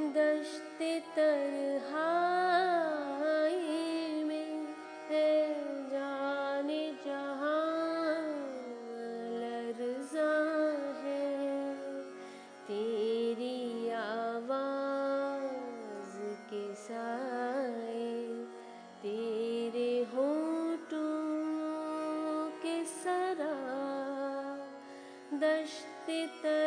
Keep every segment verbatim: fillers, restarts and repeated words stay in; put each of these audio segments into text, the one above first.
दश्ते तन्हाई में है जाने जहां लर्ज़ा है तेरी आवाज़ के साए, तेरे होठों के सरा। दश्ते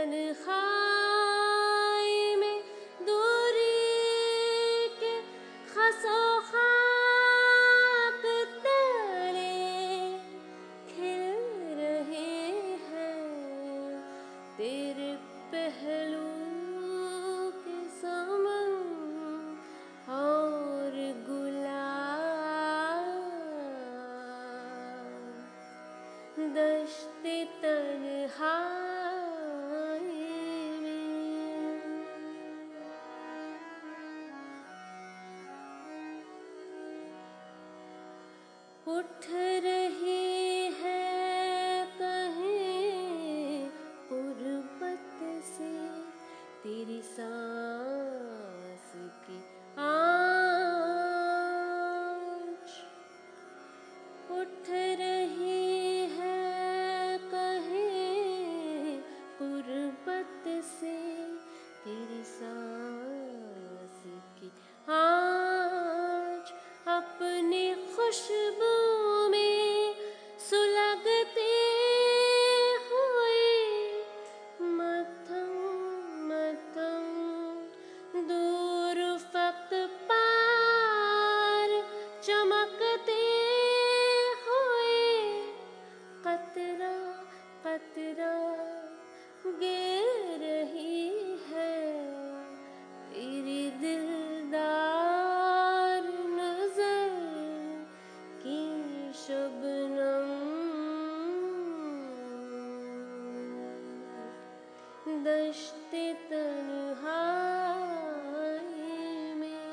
तन्हाई में दूरी के खसो खाक तले खिल रहे हैं तेरे पहलू के समन और गुलाब। दश्ते तन्हाई में उठ रही है कहीं गुर्बत से तेरी सांस की आँच। उठ रही है कहीं गुर्बत से तेरी सांस की आँच। अपनी खुशबू में सुलगते हुए मध्यम मध्यम दूर फक्त पार चमकते हुए कतरा कतरा गिर रही है तेरी दिलदार नजर की शबनम। दश्ते तन्हाई में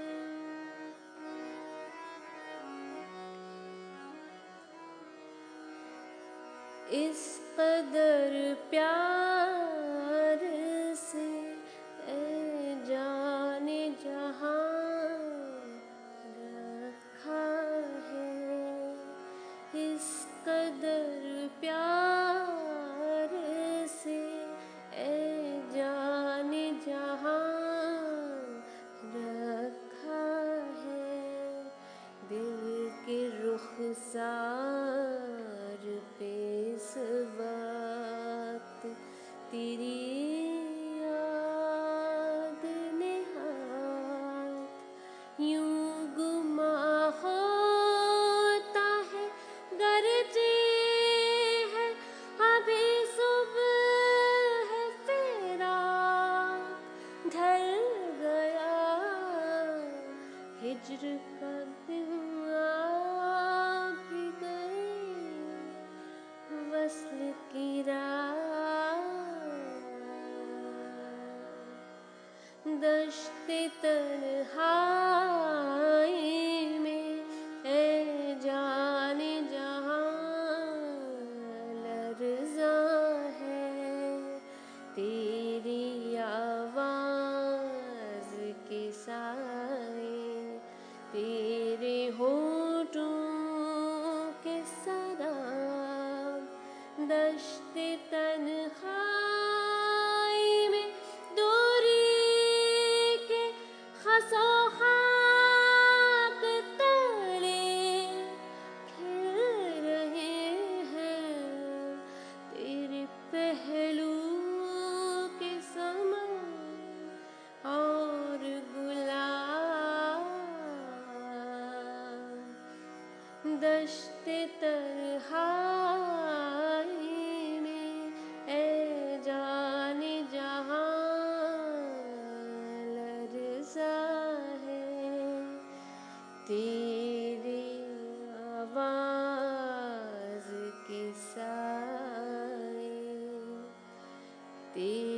इस कदर प्यार से ए जाने जहां रखा है। इस कदर प्यार से ए जाने जहां रखा है। दिल के रुखसार पे इस वक्त तेरी याद ने हाथ यूं गुमा होता है गरजे है अभी सुबह है तेरा ढल गया हिज्र का दिन आ भी गई वस्ल की रात। दश्ते तन्हाई में ए जाने जहां लर्ज़ा है तेरी आवाज़ के साए, तेरे होठों के सराब। दश्ते तन्हाई में दूरी के खसो खाक तले खिल रहे हैं तेरे पहलू के समन और गुलाब। दश्ते तन्हाई में ए जाने जहां लर्ज़ा है तेरी आवाज़ के साए, तेरी